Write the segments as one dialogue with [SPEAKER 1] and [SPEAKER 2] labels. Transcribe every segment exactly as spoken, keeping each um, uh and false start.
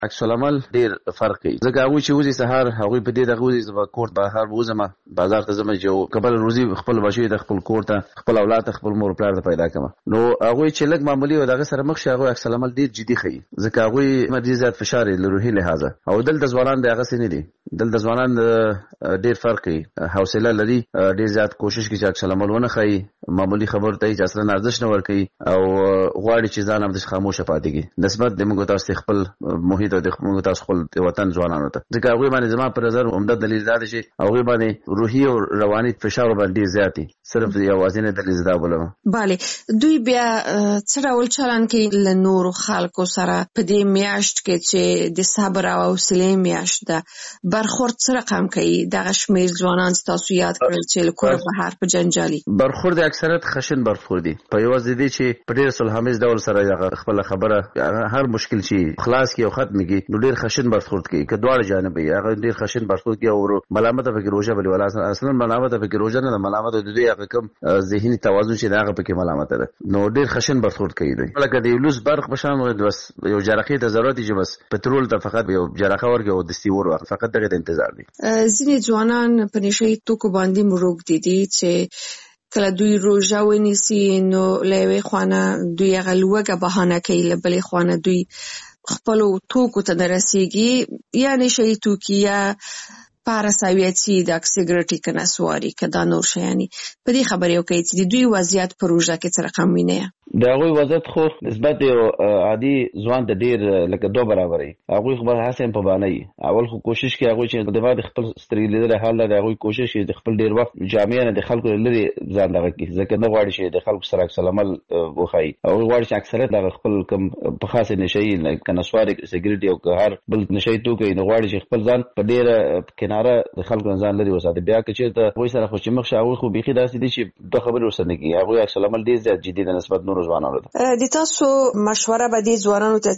[SPEAKER 1] عکس العمل ډیر فرق کوي. ځکه هغه چې وځي سهار هغه په دې دغه وځي زما کور بهر وځم بازار ته ځم چې قبل روزي خپل بچي د خپل کور ته خپل اولاد خپل مور پلار ته پیدا کړم. نو هغه چې لګ معمولی او دغه سره مخ شاغو عکس العمل ډیر جدي خي. ځکه هغه مدي زیات فشار له روحي لحاظه او دل د ځوانان دغه سن دي. دل د ځوانان ډیر فرق کوي. حوصله لري ډیر زیات کوشش کوي چې عکس العمل ونه خي. معمولی خبر ته چې اصلا ارزښت نه ور کوي او غواړي چې ځان هم د خاموشه پاتې کی نسبت د موږ تاسو خپل محیط او د موږ تاسو خپل وطن ځوانانو ته. ځکه هغه باندې زما پر نظر عمده دلیل دا دی چې هغه باندې روحي او رواني فشار باندې زیاتی صرف یوازینه دلیل دا بوله.
[SPEAKER 2] bale دوی بیا څه ډول چلن کې له نورو خلکو سره په دې میاشت کې چې د صبر او حوصله میاشت ده برخورد سره رقم کوي دغه شمیر ځوانان تاسو یاد کړل چې کور بهر په جنجالي
[SPEAKER 1] برخورد اکثریت خشن برخورد دي په یوه ځدی چې په ډیر صلحامیز ډول سره خپل خبره هر مشکل شي خلاص کی او ختم کی نو ډیر خشن برخورد کوي که دواړه جانب یې هغه ډیر خشن برخورد کوي او ملامت فکر روزه بلی ولا اصلا ملامت فکر روزه نه ملامت د دوی هغه کم ذهني توازن چې هغه پکې ملامت ده نو ډیر خشن برخورد کوي دوی لکه د یولوس برخ بشان بس یو جرقې ته ضرورت دي بس پټرول ته فقط یو جرقه ورګه او د سیور فقط دغه انتظار دي.
[SPEAKER 2] ځینې ځوانان په نشي توکو باندې مروږ دي دي چې کله دوی روزه ونیسي نو لوي خوانه دوی غلوګه بهانه کوي لبلې خوانه دوی خپل توکو ته درسيږي یا نشي توکي یا پاراساویتي د سیګریټي کناسواري کدا نور شيانی په دې خبرې یو کوي چې دوی وضعیت پروژه کې څه رقم ویني
[SPEAKER 1] دا غوي وضعیت خو نسبت یو عادي ځوان د ډیر لکه دوه برابرې هغه خبر حسین په باندې اول خو کوشش کوي هغه چې د بعد خپل ستري لیدل حال دا هغه کوشش کوي د خپل ډیر وخت جامعه نه د خلکو لري ځان دغه کې ځکه نه غواړي چې د خلکو سره سلامل وخی او غواړي چې اکثریت د خپل کم په خاصه نشي کناسواري سیګریټي او هر بل نشي توکي نه غواړي چې خپل ځان په ډیر کناره د خلکو ځان لري وساته بیا چې ته وای سره خو چې مخ شاوي خو بيخي داسې دي چې دوه خبرې وسنه کوي هغه عکس العمل ډیر زیات جدي د نسبت نور ځوانانو ته
[SPEAKER 2] د تاسو مشوره به دي ځوانانو ته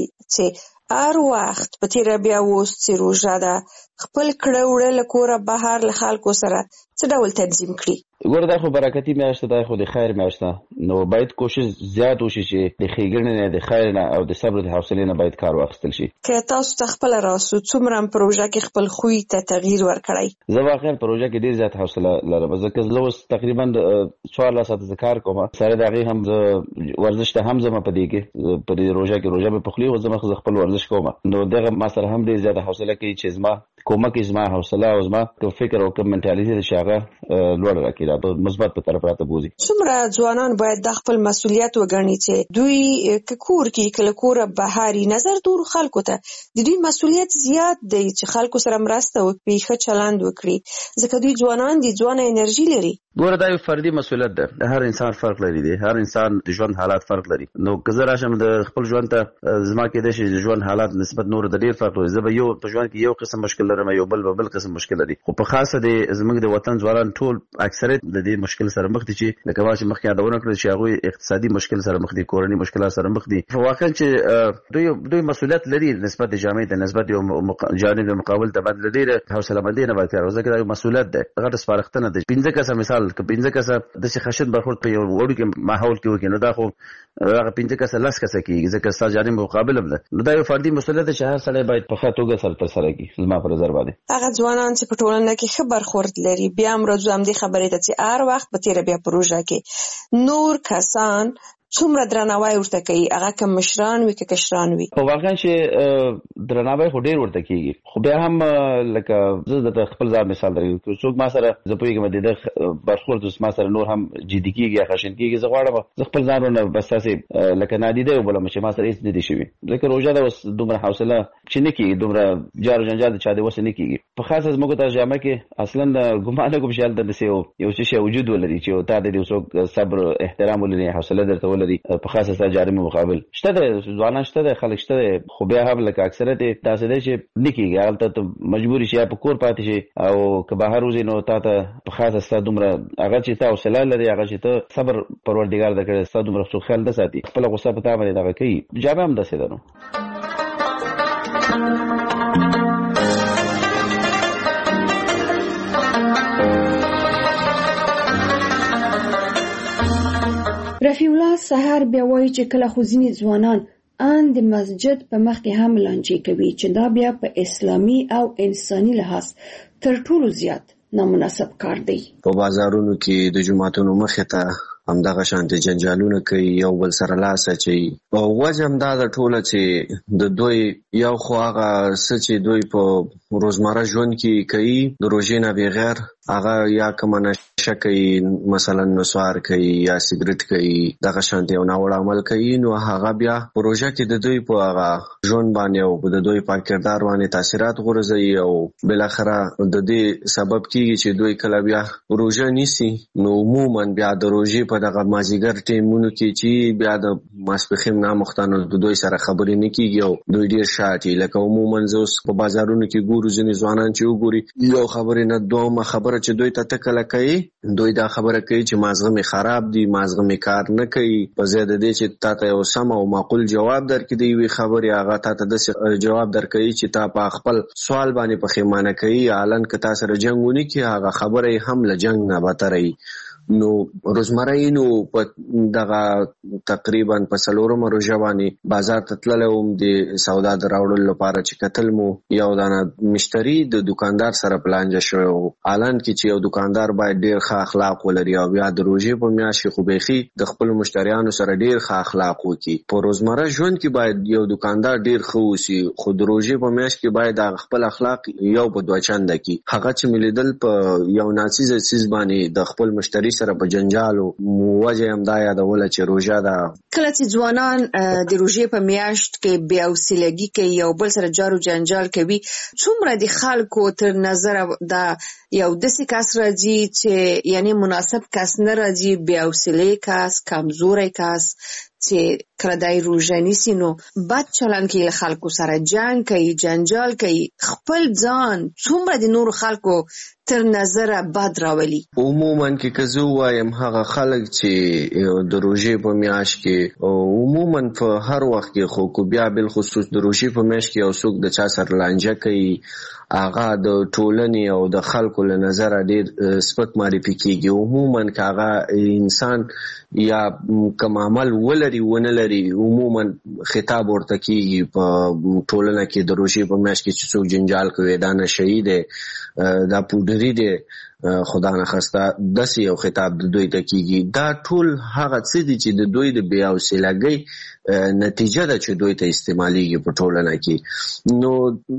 [SPEAKER 2] چې هر وخت په تیر بیا وست روزه ده خپل کړه وړه لکوره بهر له خلکو سره څه ډول تنظیم کړي
[SPEAKER 1] ګوره دا خو برکتی میاشت ده خو د خیر میاشت نو باید کوشش زیات وشي چې د خېګړنې نه د خیر نه او د صبر د حوصله نه باید کار واخیستل شي
[SPEAKER 2] که تاسو تخپل راسو څومره پروژه کې خپل خوې ته تغییر ورکړی
[SPEAKER 1] زه واقعا پروژه کې ډیر زیات حوصله لرم ځکه زه اوس تقریبا څوارلس ساعته کار کوم سره د هغه هم ورزش ته هم زما په دې کې په دې پروژه کې روزه په خلی او زما خپل ورزش کوم نو دغه ما سره هم ډیر زیات حوصله کوي چې زما کومک زما حوصله او زما فکر او کوم منټالیټي د شاغه لوړ راکړي دا په مثبت په طرف راته بوزي.
[SPEAKER 2] څومره ځوانان باید د خپل مسؤلیت وګڼي چې دوی کور کې کله کور بهاري نظر دور خلکو ته د دوی مسؤلیت زیات دی چې خلکو سره مرسته وکړي ښه چلند وکړي ځکه دوی ځوانان دي ځوانه انرژي لري.
[SPEAKER 1] ګوره دا یو فردي مسؤلیت ده د هر انسان فرق لري دی هر انسان د ژوند حالات فرق لري نو که زه راشم د خپل ژوند ته زما کې د شي ژوند حالات نسبت نور د ډیر فرق لري زه به یو په ژوند کې یو قسم مشکل لرم یو بل بل قسم مشکل لري خو په خاصه د زموږ د وطن ځوانان ټول اکثریت د دې مشکل سره مخ دي چې لکه واش مخ کې یادونه کړل چې هغه اقتصادي مشکل سره مخ دي کورنۍ مشکلات سره مخ دي واقعا چې دوی دوی مسؤلیت لري نسبت د جامعې ته نسبت یو جانب مقابل ته باندې لري حوصله مندي نه ورکړي ځکه دا مسؤلیت ده غټ سپارښتنه ده پنځه کسه مثال ک پنځه کسه د څه خشن برخورد په یو وړو کې ماحول کې وکړي نو دا خو هغه پنځه کسه لاس کسه کېږي ځکه ستا جانب مقابل هم ده نو دا یو فردي مسؤلیت چې هر سړی باید په ښه توګه سر پر سره کړي زما په نظر باندې
[SPEAKER 2] هغه ځوانان چې په ټولنه کې ښه برخورد لري بیا هم راځو هم دې خبرې ته چې هر وخت په تیر بیا پروژه کې نور کسان څومره درناوی ورته کوي هغه کوم مشران وي که کشران وي
[SPEAKER 1] په واقعا چې درناوی خو ډیر ورته کیږي خو بیا هم لکه زه د خپل ځان مثال درکوم چې څوک ما سره زه پوهیږم د برخورد اوس ما سره نور هم جدي کیږي یا خشن کیږي زه غواړم زه خپل ځان نه بس تاسې لکه نادیده وبلم چې ما سره هیڅ نه دي شوي ځکه روژه ده اوس دومره حوصله چې نه کیږي دومره جار جنجال د چا د وسه نه کیږي په خاصه زموږ ترجمه کې اصلا ګمان کوم چې د نسیو یو څه وجود ولري چې تا د دې څوک صبر احترام ولري حوصله درته ولري په خاصه سره جاري مقابل شته د ځوانان شته د خلک شته خو بیا هم لکه اکثریت تاسو د چې نکیږي هغه ته مجبوري شي په کور پاتې شي او که بهر وځي نو تا ته په خاصه سره دومره هغه چې تاسو حوصله لري هغه چې ته صبر پروردګار درکړي ستاسو دومره څو خیال د ساتي خپل غصه په تا باندې دغه کوي جامه هم دسه ده نو
[SPEAKER 3] رفیع الله سحر بیا وایي چې کله خو ځینې ځوانان ان د مسجد په مخ کې هم لانجې کوي چې دا بیا په اسلامي او انساني لحاظ تر ټولو زیات نامناسب کار دی.
[SPEAKER 4] په بازارونو کې د جمعتونو مخې ته همدغه شانتي جنجالونه کوي، یو بل سره لاس اچوي. او وجه همدا ده ټوله چې د دوی یو خو هغه څه چې دوی په روزمره ژوند کې کوي د روژې نه بغیر، هغه یا کومه نشه کوي، مثلا نسوار کوي یا سګرټ کوي، دغه شانتي یو ناوړه عمل کوي، نو هغه بیا په روژه کې د دوی په هغه ژوند باندې او د دوی په کردار باندې تاثیرات غورځوي او بالاخره د دې سبب کیږي چې دوی کله بیا روژه نیسي. نو عموما بیا د روژې په دغه مازیګر ټیمونو کې چې بیا د ماسپښین نامختانو د دوی سره خبرې نه کیږي او دوی ډیر شاته لکه عموما زه په بازارونو کې ګورو ځینې ځوانان چې وګوري یو خبرې نه دومره خبره چې دوی ته تکله کوي، دوی دا خبره کوي چې مازغه می خراب دي، مازغه می کار نه کوي، په زیاده دي چې تا ته یو سم او معقول جواب درکړي دی وی خبرې هغه تا ته د جواب درکړي چې تا په خپل سوال باندې پښیمانه کوي، علن که تاسو سره جنگونی کې هغه خبره هم له جنگ نه بتري. نو روزمره نو په دغه تقریبا په څلورم روژه باندې بازار ته تللم د سودا دراوړلو لپاره چې کتل مو یو دانه مشتری د دکاندار سره پلانجه شو، اعلان کې چې یو دکاندار باید ډیر ښه اخلاق ولري او بیا د روژې په میاشت خو بيخي د خپل مشتریانو سره ډیر ښه اخلاق وکړي. په روزمره ژوند کې باید یو دکاندار ډیر ښه وسی، خو د روژې په میاشت کې باید خپل اخلاق یو په دوه چنده کې هغه چې ملیدل په یو ناڅیز سیس باندې د خپل مشتری سره په جنجالو وجه هم دا یادوله چې روژه ده.
[SPEAKER 2] کله چې ځوانان د روژې په میاشت کې بې حوصلګي کوي یو بل سره جارو جنجال کوي، څومره د خلکو تر نظر دا یو داسې کس راځي چې یعنی مناسب کس نه راځي، بې حوصلې کس، کمزوری کس چې کله دای روژه نیسي نو بد چلند کوي، له خلکو سره جنگ کوي، جنجال کوي، خپل ځان څومره د نورو خلکو تر نظر بد راولي.
[SPEAKER 4] عموما کې که زه وایم هغه خلک چې د روژې په میاشت کې عموما په هر وخت کې خو کو بیا بل خصوص د روژې په میاشت کې یو څوک د چا سره لانجه کوي، هغه د ټولنې او د خلکو له نظر ډیر سپک معرفي کیږي. عموما که هغه انسان یا کوم عمل ولري ونه لري عموما خطاب ورته کیږي په ټولنه کې د روژې په میاشت کې چې څوک جنجال کوي دا نشئی دی، دا پودری دی، خدا نه خسته داسې یو خطاب د دوی ته کیږي. دا ټول هغه څه دي چې د دوی د بې حوصلګۍ نتیجه ده چې دوی ته استعمالیږي په ټولنه کې. نو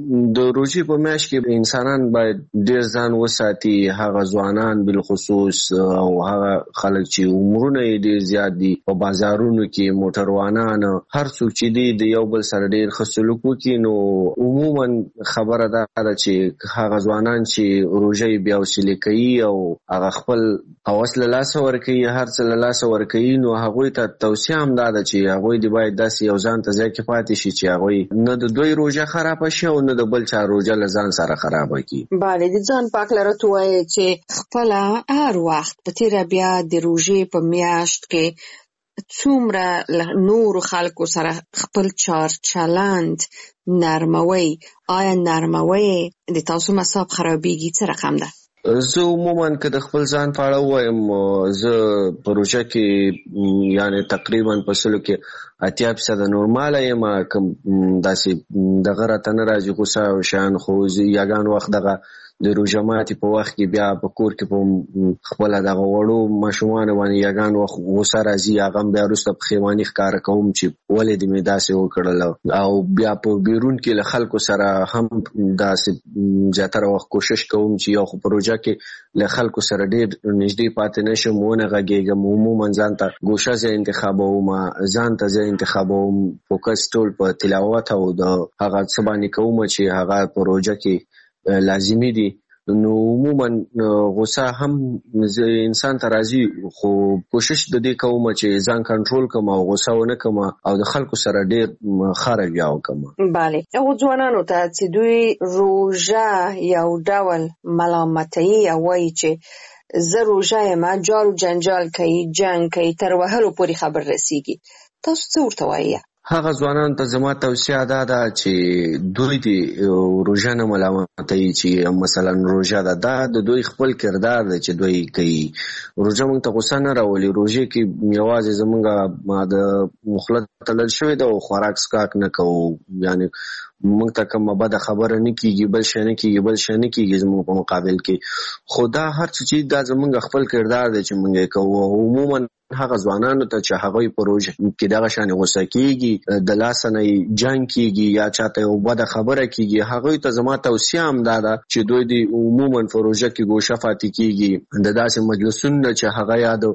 [SPEAKER 4] د روژې په میاشت کې انسانان باید ډیر ځان وساتي، هغه ځوانان بالخصوص او هغه خلک چې عمرونه یې ډیر زیات دي په بازارونو کې، موټروانان، هر څوک چې دی د یو بل سره ډیر ښه سلوک وکړي. نو عموما خبره دا ده چې هغه ځوانان چې روژه یې بې حوصلې کوي او هغه خپل هوس له لاسه ورکوي، هر څه له لاسه ورکوي، نو هغوی ته توصیه هم دا ده چې هغوی د باید داسې یو ځان ته ځای کې پاتې شي چې هغوی نه د دوی روژه خرابه شي او نه د بل چا روژه له ځان سره خرابه کړي.
[SPEAKER 2] بله، د ځان پاک لرته وایي چې خپله هر وخت په تیره بیا د روژې په میاشت کې څومره نورو خلکو سره خپل چار چلند نرموي، آیا نرموي د تاسو مصاب خرابېږي څه رقم ده؟
[SPEAKER 4] زه عموما که د خپل ځان په اړه ووایم، زه په روژه کې یعنی تقریبا په سلو کې اتیا فیصده نورماله یم، کوم داسې دغه راته نه راځي غوسه او شیان، خو یګان وخت دغه د روژه ماتي په وخت کې بیا په کور کې په خپله دغه وړو ماشومانو باندې یګان وخت غوسه راځي، هغه هم بیا وروسته پښیماني ښکاره کوم چې ولې دې مې داسې وکړل، او بیا په بیرون کې له خلکو سره هم داسې زیاتره وخت کوشش کوم چې یو خو په روژه کې له خلکو سره ډېر نږدې پاتې نه شم، ونه غږېږم، عموما ځان ته ګوشه ځای انتخابوم، ځان ته ځای انتخابوم، فوکس ټول په تلاوت او د هغه څه باندې کوم چې هغه په روژه کې لازمی دي. نو عموما غوسه هم انسان ته راځي، خو کوشش د دې کوم چې ځان کنټرول کوم او غوسه ونه کوم او د خلکو سره ډیر ښه رویه وکړم.
[SPEAKER 2] بله، هغو ځوانانو ته چې دوی روژه یو ډول ملامتوي او وایي چې زه روژه یم، جارو جنجال کوي، جنګ کوي، تر وهلو پورې خبر رسیږي، تاسو څه ورته وایي؟
[SPEAKER 4] هغه ځوانان ته زما توصیه دا ده چې دوی د روژه نه ملامتوي چې مثلا روژه ده، دا د دوی خپل کردار دی چې دوی کوي. روژه موږ ته غوسه نه راولي. روژې کې یوازې زموږ د مخله تړل شوې ده او خوراک څښاک نه کوو، یعنې موږ ته کومه بده خبره نه کېږي، بل شی نه کېږي بل شی نه کېږي زموږ په مقابل کې. خو دا هر څه چې دا زموږ خپل کردار دی چې موږ یې کوو. عموما هغه ځوانانو ته چې هغوی په روژه کې دغه شانې غوسه کېږي، د لاسه نه جنګ کېږي یا چاته یو بده خبره کېږي، هغوی ته زما توصیه هم دا ده چې دوی د عموما په روژه کې ګوشه پاتې کېږي. د داسې مجلسونو چې هغه یا د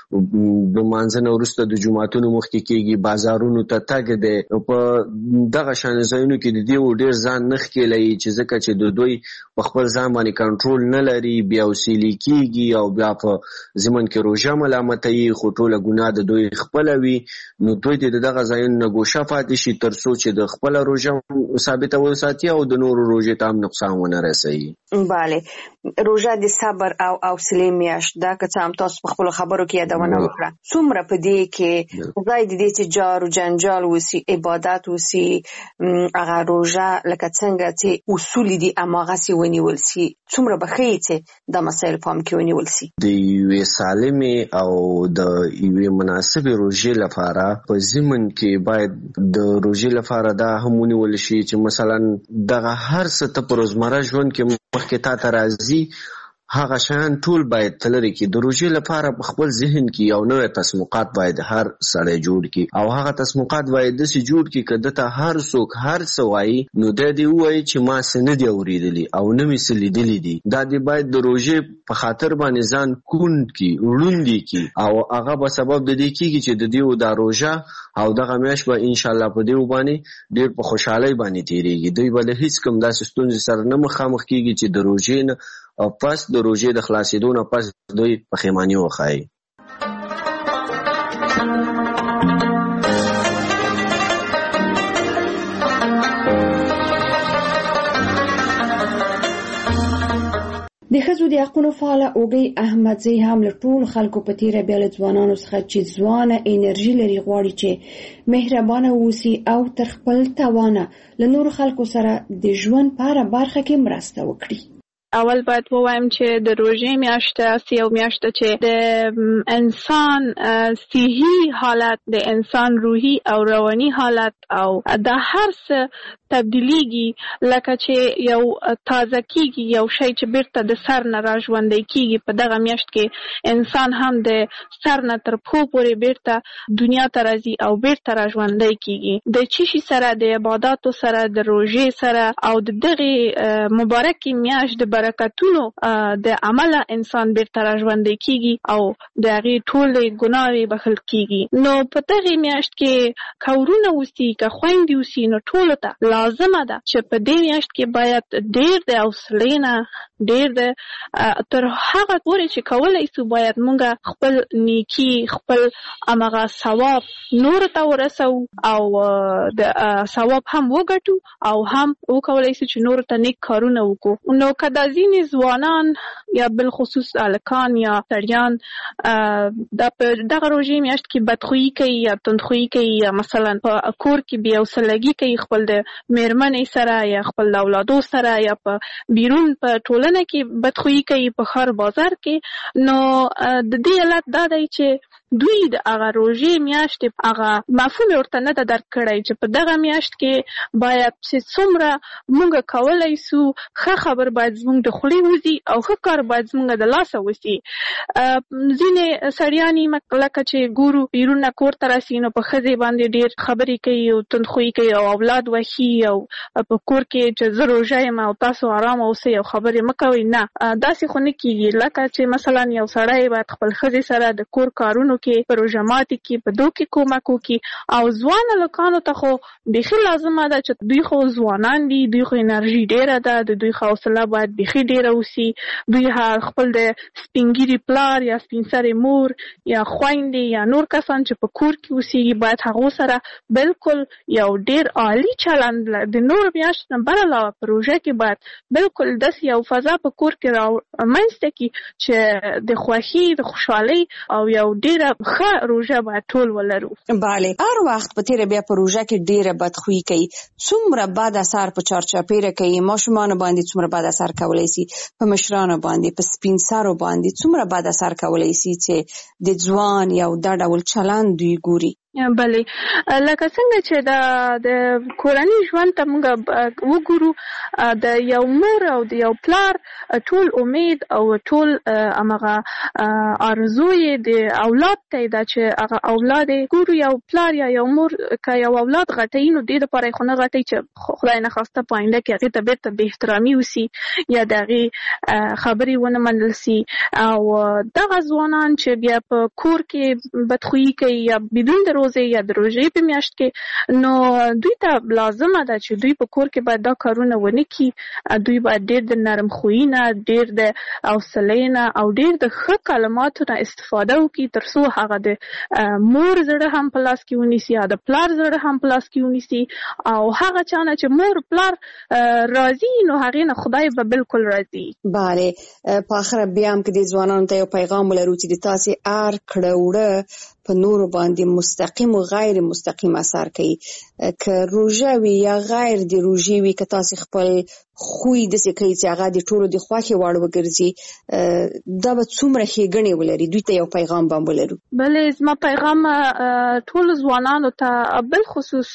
[SPEAKER 4] لمانځه نه وروسته د جوماتونو مخکې کېږي، بازارونو ته تګ دی، په دغه شانې ځایونو کې د دې ډېر ځان نه ښکېلوي چې ځکه چې د دوی په خپل ځان باندې کنټرول نه لري، بیا وسیلې کېږي او بیا په ضمن کې روژه ملامتوي، خو ټوله ګناه د دوی خپله وي. نو دوی د دغه ځایونو نه ګوښه پاتې شي تر څو چې د خپله روژه ثابته وساتي او د نورو روژې ته هم نقصان ونه رسوي.
[SPEAKER 2] بله، روژه د صبر او حوصلې میاشت ده، که څه هم تاسو په خپلو خبرو کې یادونه وکړه. څومره په دې کې ځای د دې چې جار و جنجال وسي، عبادت وسي، هغه روژه لکه څنګه چې اصول دي هماغسې ونیول سي، څومره به ښیي چې دا مسایل پام کې ونیول سي.
[SPEAKER 4] د یوې سالمې او د یوې مناسبې روژې لپاره په ضمن کې باید د روژې لپاره دا هم ونیول شي چې مثلا دغه هر څه ته په روزمره ژوند کې مخکې تا ته راځي هغه شیان ټول باید تلري کې. د روژې لپاره په خپل ذهن کې یو نوې تصمیمات باید هر سړی جوړ کړي او هغه تصمیمات باید داسې جوړ کړي که دته هر څوک هر څه وایي نو دا دې ووایي چې ما څه نه دي اورېدلي او نه مې څه لیدلي دي. دا دې باید د روژې په خاطر باندې ځان کوڼ کړي، ړوند کړي او هغه به سبب د دې کېږي چې د دې دا روژه او دغه میاشت به انشاءالله په دې باندې ډېر په خوشحالۍ باندې تېرېږي. دوی به له هېڅ کوم داسې ستونزې سره نه مخامخ کېږي چې د روژې نه او پس د روژې د خلاصېدو نه پس دوی پښیماني وښایي.
[SPEAKER 3] د ښځو د حقونو فعاله اوږۍ احمدزۍ هم له ټولو خلکو په تېره بیا له ځوانانو څخه چې ځوانه انرژي لري غواړي چې مهربانه اوسي او تر خپل توانه له نورو خلکو سره د ژوند په هره برخه کې مرسته وکړي.
[SPEAKER 5] اول باید ووایم چې د روژې میاشت یو میاشت چې د انسان صحي حالت، د انسان روحي او رواني حالت او د هر څه تبدیلیږي، لکه چې یو تازه کیږي، یو شی چې بیرته د سر نه را ژوندی کیږي. په دغه میاشت کې انسان هم د سر نه تر پښو پورې بیرته دنیا ته راځي او بیرته را ژوندی کیږي. د چشي سره، د عباداتو سره، د روژې سره او د دغه مبارکې میاشت د برکتونو د عمله انسان بیرته را ژوندی کیږي او د هغې ټولې ګناوې بخښل کیږي. نو په دغه میاشت کې که ورونه اوسي، که خویندې اوسي، نو ټولو ته لازمه ده چې په دې میاشت کې باید ډېر د حوصلې نه، ډېر د تر هغه پورې چې کولی سو باید مونږ خپل نیکي، خپل همغه ثواب نورو ته ورسوو او د ثواب هم وګټو او هم وکولی سو چې نورو ته نیک کارونه وکړو. نو که دا ځینې ځوانان یا بالخصوص هلکان یا سړیان دا په دغه روژې میاشت کې بدخویي کوي یا تندخویي کوي یا مثلا په کور کې بې حوصلګي کوي خپل د مېرمنې سره یا خپل اولادو سره یا په بیرون په ټولنه کې بدخویي کوي په ښار بازار کې، نو د دې علت دا دی چې دوی د هغه روژې میاشت هغه مفهوم ورته نه ده درک کړی چې په دغه میاشت کې باید چې څومره موږ کولی سو ښه خبر باید زموږ د خولې وځي او ښه کار باید زموږ د لاسه وسي. ځینې سړیانې لکه چې ګورو بیرون نه کور ته راسي نو په ښځې باندې ډېر خبرې کوي او تندخویي کوي او اولاد وهي او په کور کې چې زه روژه یم او تاسو ارامه اوسئ او خبرې مه کوئ. نه، داسې خو نه کېږي. لکه چې مثلا یو سړی باید خپل ښځې سره د کور کارونو کې، په روژه ماتي کې، په دو کې کومک وکړي. او ځوان هلکانو ته خو بیخي لازمه ده چې دوی خو ځوانان دي، دوی خو انرژي ډېره ده، د دوی حوصله باید بیخي ډېره اوسي. دوی خپل د سپین ږیري پلار یا سپین سرې مور یا خویندې یا نور کسان چې په کور کې اوسېږي باید هغو سره بالکل یو ډېر عالي چلند د نور میاشت نه بر علاوه په روژه کې باید بالکل داسې یو فضا په کور کې رامنځته کړي چې د خوښۍ، د خوشحالۍ او یو ډېره ډیره ښه روژه باید ټول ولرو.
[SPEAKER 2] bale هر وخت په تیر بیا په روژه کې ډیره بدخويي کوي، څومره بد اثر په چارچاپیره کوي، ماشومان باندې څومره بد اثر کولای شي، په مشرانو باندې، په سپین سرو باندې څومره بد اثر کولای شي چې د ځوان یو د ډول چلند دوی ګوري.
[SPEAKER 5] بله لکه څنګه چې د د کورنۍ ژوند ته موږ وګورو، د یو مور او د یو پلار ټول امید او ټول هغه آرزو یې د اولاد ته ده چې هغه اولاد ګورو، یو پلار یا یو مور که یو اولاد غټوي نو دې دپاره یې خو نه غټوي چې خدای نخواسته په آینده کې هغې ته بېرته بې احترامي وسي یا د هغې خبرې ونه منل سي. او دغه ځوانان چې بیا په کور کې بدخویي کوي یا بدون د یا د روژې په میاشت کې، نو دوی ته لازمه ده چې دوی په کور کې باید دا کارونه ونه کړي. دوی باید ډېر د نرم خویي نه، ډېر د حوصلې نه او ډېر د ښه کلماتو نه استفاده وکړي تر څو هغه د مور زړه هم په لاس کې ونیسي یا د پلار زړه هم په لاس کې ونیسي. او هغه چا نه چې مور پلار راضي نو هغې نه خدای به بالکل راضي.
[SPEAKER 2] بله په آخره بیا هم که د ځوانانو ته یو پیغام ولرو چې د تاسې هر کړه وړه په نورو باندې مستقیم او غیر مستقیم اثر کوي، که روژه وي یا غیر د روژې وي، که تاسو خپل خوی داسې کوي چې هغه د ټولو د خوښې وړ وګرځي، دا به څومره ښېګڼې ولري. دوی ته یو پیغام به ولرو.
[SPEAKER 5] بلې زما پیغام ټول ځوانانو ته بالخصوص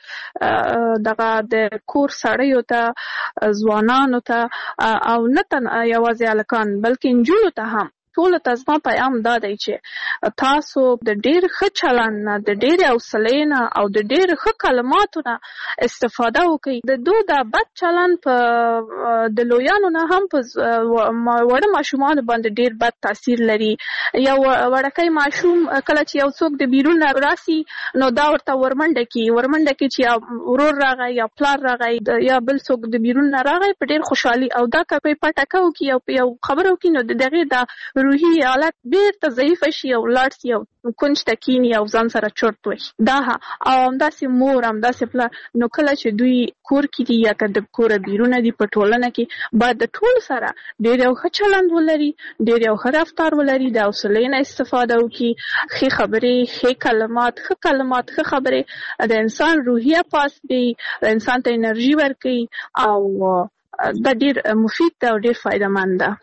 [SPEAKER 5] دغه د کور سړیو ته، ځوانانو ته او نه تنها یوازې هلکان بلکې نجونو ته هم ټولو ته زما پیغام دا دی چې تاسو د ډېر ښه چلند نه، د ډېرې حوصلې نه او د ډېر ښه کلماتو نه استفاده وکړئ. د دو دا بد چلند په د لویانو نه هم په وړه ماشومانو باندې ډېر بد تاثیر لري. یو وړکی ماشوم کله چې یو څوک د بیرون نه راسي نو دا ورته ورمنډه کړي ورمنډه کړي چې یا ورور راغی یا پلار راغی یا بل څوک د بیرون نه راغی په ډېر خوشحالي، او دا که په پټکه وکړي او یو خبره وکړي نو د هغې دا روحي حالت بیرته ضعیفه شي او لاړ شي او کونج ته کیني او ځان سره چرت وهي. دا او همداسې مور همداسې پلار، نو کله چې دوی کور کې دي یا که د کوره بیرونه دي په ټولنه کې باید د ټول سره ډېر یو ښه چلند ولري، ډېر یو ښه رفتار ولري، د حوصلې نه استفاده وکړي، ښې خبرې، ښې کلمات، ښه کلمات، ښه خبرې د انسان روحیه پاس دی، د انسان ته انرژي ورکوي او دا ډېر مفید ده او ډېر فایده مند ده.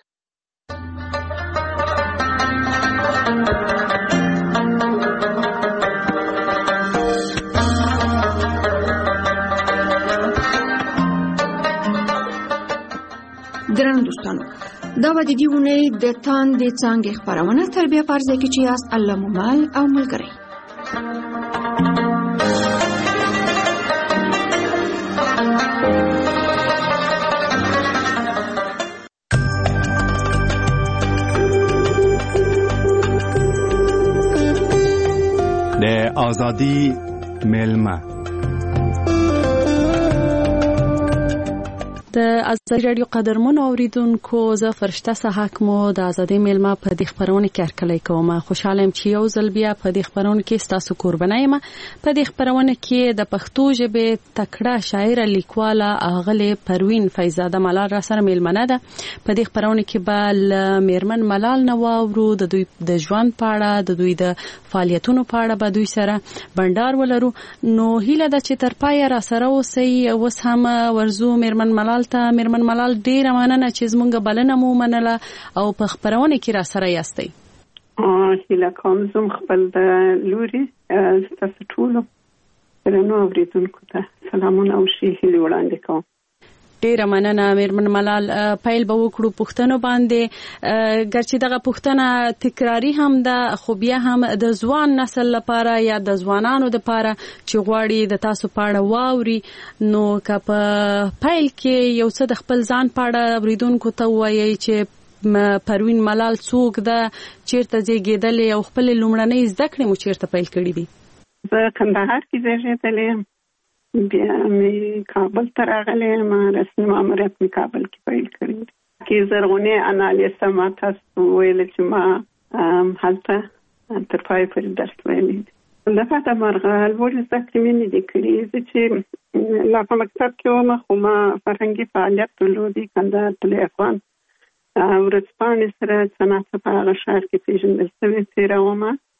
[SPEAKER 3] ګرانو دوستانو، دا به د دې اونۍ د تاندې څانګې خپرونه تربیه په ارزه کې چې یاست الله مو مل او ملګری.
[SPEAKER 6] د آزادی میلمه
[SPEAKER 7] د ازادي رادیو قدرمن اوریدونکو، زه فرشته سحق مو د ازادي میلمه په دې خبرونه کې هرکلی کوم. خوشاله یم چې یو ځل بیا په دې خبرونه کې ستاسو قرباني یم. په دې خبرونه کې د پښتو ژبې تکړه شاعره لیکواله اغلې پروین فیضزاده ملال را سره میلمنه ده. په دې خبرونه کې به میرمن ملال نو واورو د دوی د ژوند په اړه، د دوی د فعالیتونو په اړه به دوی سره بندار ولرو. نو هیله ده چې تر پای را سره اوسئ. اوس هم ورزو میرمن ملال ته. میرمن ملال ډیره مننه چې زمونږ بلنه مو منله او په خبرونه کې را سره یاستئ.
[SPEAKER 8] هیله کوم زم خپل د لوري تاسو ټول درنو اوریدونکو ته سلامونه او ښې هیلې وړاندې کوم.
[SPEAKER 7] ډیره مننه میرمن ملال. پیل به وکړو پوښتنو باندې، ګرچې دغه پوښتنه تکراری هم ده خو بیا هم د ځوان نسل لپاره یا د ځوانانو لپاره چې غواړي د تاسو په اړه واوري، نو که په پیل کې یو څه د خپل ځان په اړه اوریدونکو ته ووایي چې پروین ملال څوک ده، چیرته زیږېدلې او خپل لومړنۍ زده کړې مو چیرته پیل کړې دي؟
[SPEAKER 8] زه کندهار کې زیږېدلې یم، بیا مې کابل ته راغلی یم، رسمي ماموریت مې کابل کې پیل کړی دی. کې زرغونې انالیسه ما تاسو ویل چې ما هلته تر پای پورې درس ویلی دی. دغه د مرغه لوړې زده کړې مې نه دي کړې. زه چې لا په مکتب کې وم خو ما فرهنګي فعالیت درلودی، کندهار طلوع افغان ورځپاڼې سره څه ناڅه په هغه ښار کې پېژندل شوې تېره ومه.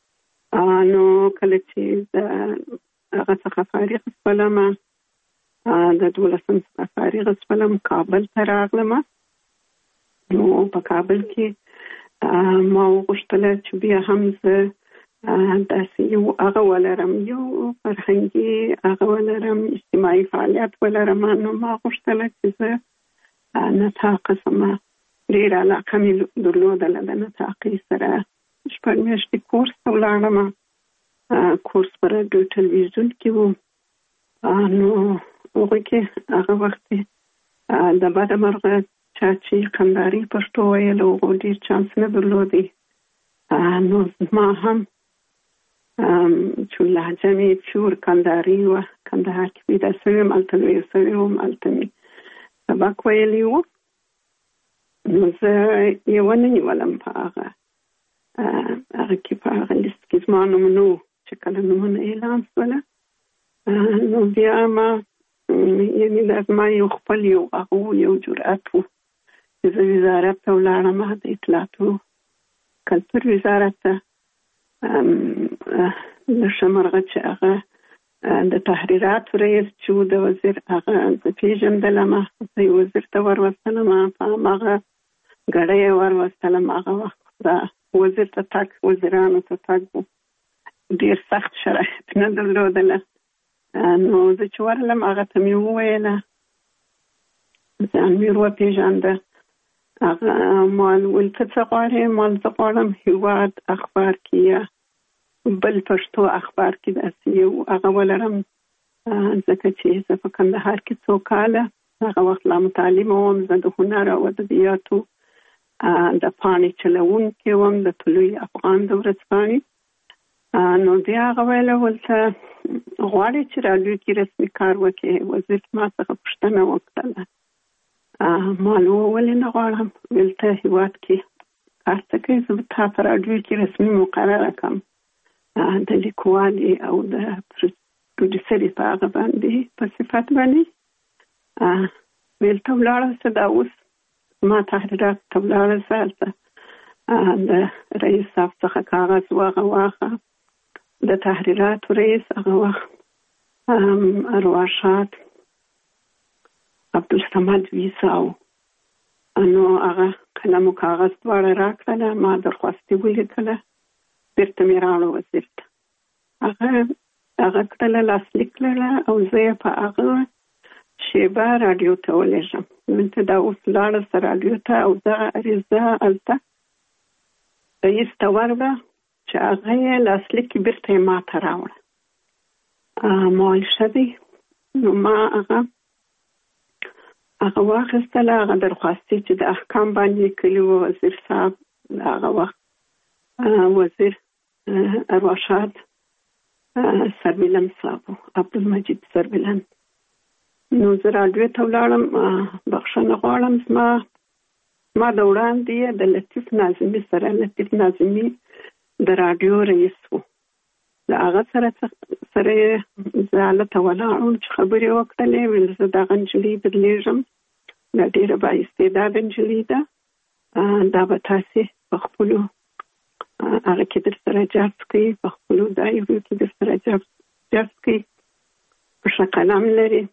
[SPEAKER 8] نو کله چې د هغه څخه فارغ شولم د دولسم څخه فارغ شولم کابل ته راغلم. نو په کابل کې ما وغوښتل چې بیا هم زه داسې یو هغه ولرم، یو فرهنګي هغه ولرم، اجتماعي فعالیت ولرم. نو ما غوښتل چې زه نطاق سمه ډېره علاقه مې درلودله د نطاقي سره. شپږ میاشتې کورس ته ولاړم. کورس په راډیو ټلویزیون کې و. نو هغوی کې هغه وخت د بده مرغه چا چې کندهاري پښتو ویل هغو ډېر چانس نه درلودی. نو ما هم چې لهجه مې پیور کندهاري وه، کندهار کې پیدا شوې وم، هلته لویه شوې وم، هلته مې سبق ویلی و. نو زه یې ونه نیولم په هغه هغه کې په هغه لیست کې زما نوم نه و چې کله نومونه اعلان شوله. نو بیا ما یعنې دا زما یو خپل یو هغه یو جرأت و چې زه وزارت ته ولاړم، د اطلاعاتو کلتور وزارت ته. د ښه مرغه چې هغه د تحریراتو رئیس چې و د وزیر هغه زه پېژندلم، زه یې وزیر ته وروستلم، په هماغه ګړی یې وروستلم. هغه وخت دا وزیر ته تګ وزیرانو ته تګ و، ډېر سخت شرایط نه درلودله. نو زه چې ورغلم هغه ته مې وویله، ځان مې وپېژانده. هغه ما ویل ته څه غواړې؟ ما زه غواړم هېواد اخبار کې یا بل پښتو اخبار کې داسې یو هغه ولرم، ځکه چې زه په کندهار کې څو کاله هغه وخت لا متعلمه وم. زه د هنر او ادبیاتو د پاڼې چلوونکې وم، د طلوع افغان د ورځپاڼې. نو بیا هغه ویله ولته غواړې چې راډیو کې رسمي کار وکړې؟ وزیر ما څخه پوښتنه وکړله. ما نو ولې نه غواړم؟ ویل ته هېواد کې کار څه کوې؟ زه به تا په راډیو کې رسمي مقرره کړم د لیکوالې او د پروډیوسرې په هغه باندې په صفت باندې. ویل ته ولاړه شه، دا اوس ما تحریرات ته ولاړه شه، هلته د رئیس صاحب څخه کاغذ هغه واخه. د تحریراتو رئیس هغه وخت ارواښاد عبدالصمد ویساو. نو هغه قلم او کاغذ دواړه راکړله، ما درخواستي ولیکله، بیرته مې راوړه وزیر ته. هغه هغه کړله، لاسلیک کړله او زه یې په هغه شیبه راډیو ته ولېږم. دلته دا اوس لاړه سه راډیو ته او دغه عریضه هلته رئیس ته ورغله چې هغه یې لاسلیک بیرته یې ما ته راوړه. ما ویل ښه دی. نو ما هغه هغه واخیستله، هغه درخواستي چې د احکام باندې کلي و وزیر صاحب هغه وخت وزیر ارواښاد سربلند صاحب عبدالمجید سربلند. نو زه راډیو ته ولاړم. بخښنه غواړم، زما ما د وړاندې د لطیف ناظمي سره، لطیف ناظمي د راډیو رئیس و، له هغه سره سره زه هلته ولاړم چې خبرې وکړلې. ویل زه دغه نجلۍ درلېږم، دا ډېره بااستعداده نجلۍ ده، دا به تاسې په خپلو هغه کې در سره جذب کوي، په خپلو ځایونو کې در سره جذب کوي، په ښه قلم لري،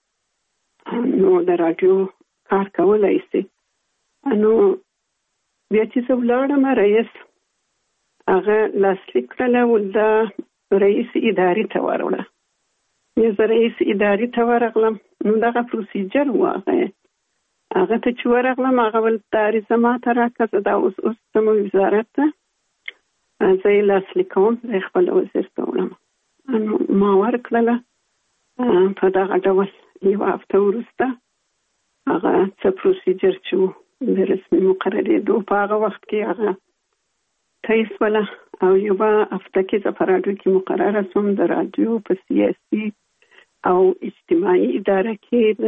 [SPEAKER 8] نو د راډیو کار کولی شي. نو بیا چې زه ولاړم، رئیس هغه لاسلیک کړله، ول دا رئیس ادارې ته وروړه. بیا زه رئیس ادارې ته ورغلم. نو دغه پروسیجر و. هغه هغه ته چې ورغلم، هغه ول دا عریضه ما ته راکړه، زه دا اوس اوس ځم وزارت ته، زه یې لاسلیک کوم، زه یې خپله وزیر ته وړم. ما ورکړله. په دغه ډول یوه هفته وروسته هغه څه پروسیجر چې و د رسمي مقررېدو په هغه وخت کې هغه طی شوله، او یوه هفته کې زه په راډیو کې مقرره شوم، د راډیو په سیاسي او اجتماعي اداره کې د